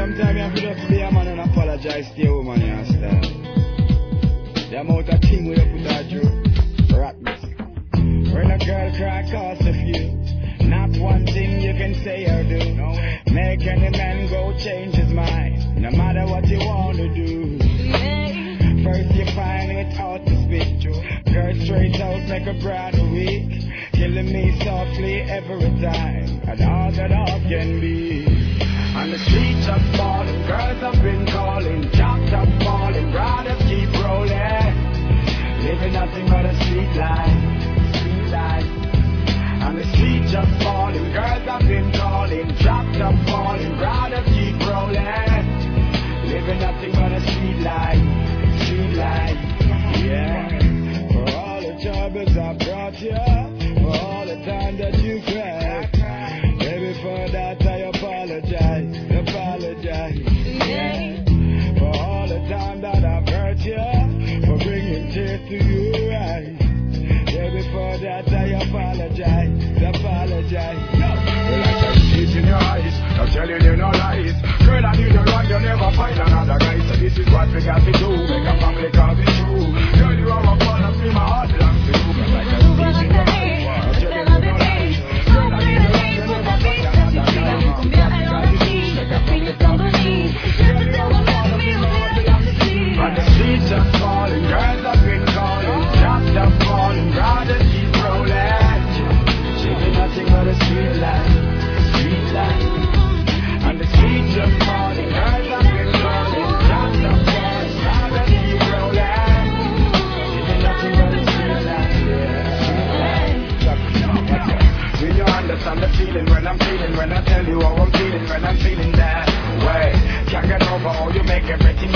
sometimes you have to just be a man and apologize to your woman, you understand? The amount of thing we put her through, rottenness. When a girl cry, cause a few. Not one thing you can say or do. Make any man go change his mind, no matter what you want to do. First you find it hard to speak. Girl straight out make a brand weak. Killing me softly every time, and all that all can be. On the streets of falling, girls have been calling, chopped up falling, brothers keep rolling. Living nothing but a street life, street life. On the streets of falling, girls have been calling, chopped up falling, brothers keep rolling. Living nothing but a street life, street life. Yeah. For all the troubles I brought you, for all the time that you cried, baby, for that I apologize, apologize. Yeah. For all the time that I've hurt you, for bringing tears to your eyes, baby, for that I apologize, apologize. Well, I can see it in your eyes, I'm telling you no lies. Girl, I need you right, you'll never find another guy. So this is what we got to do, make a family call be true. Girl, you are a part of me, my heart belongs to you. But like I see it in your eyes, I'm telling you no lies. Girl, I need you right, you'll never find another guy. Make a family call be true. Girl, you are a part of me, my heart belongs to you. On the streets of falling, girls have been calling, chopped up falling, brothers keep rolling. Living nothing but a street life, street life. On the streets of falling, girls have been calling, chopped up falling, brothers keep rolling. Living nothing but a street life, yeah. Do you understand the feeling when I'm feeling, when I tell you how I'm feeling, when I'm feeling that way? Can't get over how you make everything